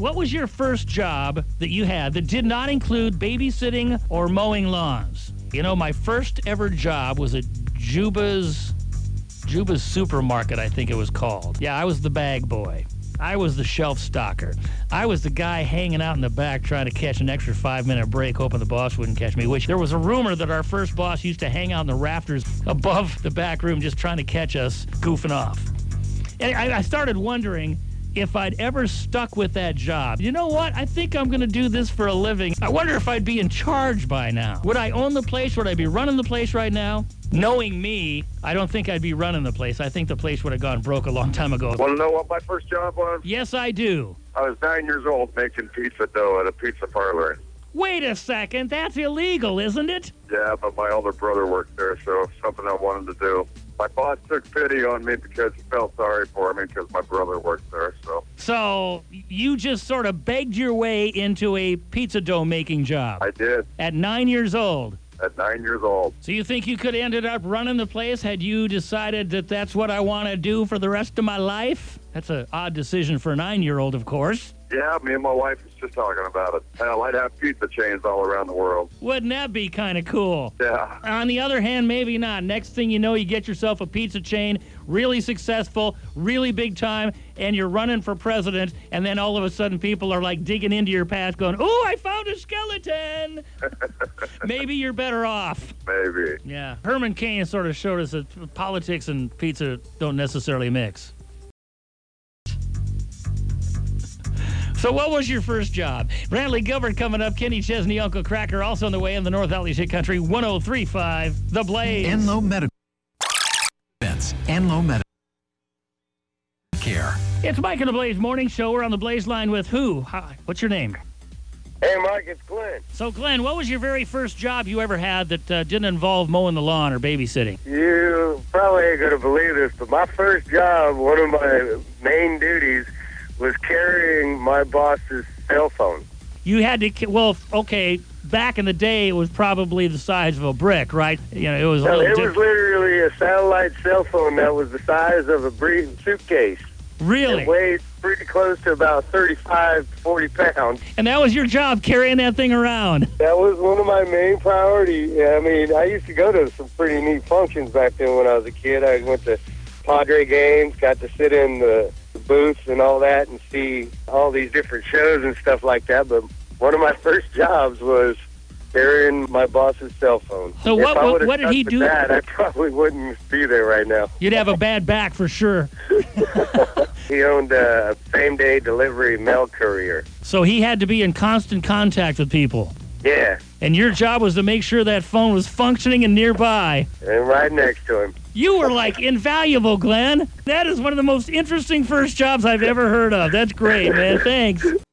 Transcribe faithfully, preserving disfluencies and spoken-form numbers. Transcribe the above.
what was your first job that you had that did not include babysitting or mowing lawns? You know, my first ever job was at Juba's, Juba's Supermarket, I think it was called. Yeah, I was the bag boy. I was the shelf stocker. I was the guy hanging out in the back trying to catch an extra five-minute break, hoping the boss wouldn't catch me, which there was a rumor that our first boss used to hang out in the rafters above the back room just trying to catch us goofing off. And I, I started wondering if I'd ever stuck with that job. You know what? I think I'm going to do this for a living. I wonder if I'd be in charge by now. Would I own the place? Would I be running the place right now? Knowing me, I don't think I'd be running the place. I think the place would have gone broke a long time ago. Want to know what my first job was? Yes, I do. I was nine years old making pizza dough at a pizza parlor. Wait a second. That's illegal, isn't it? Yeah, but my older brother worked there, so something I wanted to do. My boss took pity on me because he felt sorry for me because my brother worked there, so. So you just sort of begged your way into a pizza dough making job? I did. At nine years old? At nine years old. So you think you could have ended up running the place had you decided that that's what I want to do for the rest of my life? That's an odd decision for a nine-year-old, of course. Yeah, me and my wife was just talking about it. Hell, I'd have pizza chains all around the world. Wouldn't that be kind of cool? Yeah. On the other hand, maybe not. Next thing you know, you get yourself a pizza chain, really successful, really big time, and you're running for president, and then all of a sudden people are like digging into your past going, "Oh, I found a skeleton!" Maybe you're better off. Maybe. Yeah. Herman Cain sort of showed us that politics and pizza don't necessarily mix. So what was your first job? Brantley Gilbert coming up. Kenny Chesney, Uncle Cracker, also on the way in the North Valley Hit Country. one oh three point five, The Blaze. Enlow Medical Events. Enlow Medical Care. It's Mike and the Blaze Morning Show. We're on the Blaze line with who? Hi, what's your name? Hey, Mike, it's Glenn. So, Glenn, what was your very first job you ever had that uh, didn't involve mowing the lawn or babysitting? You probably ain't going to believe this, but my first job, one of my main duties, was carrying my boss's cell phone. You had to, well, okay, back in the day, it was probably the size of a brick, right? You know, it was a No, little it diff- was literally a satellite cell phone that was the size of a brief suitcase. Really? It weighed pretty close to about thirty-five, forty pounds. And that was your job, carrying that thing around? That was one of my main priorities. I mean, I used to go to some pretty neat functions back then when I was a kid. I went to Padre games, got to sit in the booths and all that and see all these different shows and stuff like that. But one of my first jobs was carrying my boss's cell phone. So If what- I what- would've what did he stuck do? with That, I probably wouldn't be there right now. You'd have a bad back for sure. He owned a same-day delivery mail courier. So he had to be in constant contact with people. Yeah, And your job was to make sure that phone was functioning and nearby. and right next to him. You were like invaluable, Glenn. That is one of the most interesting first jobs I've ever heard of. That's great, man. Thanks.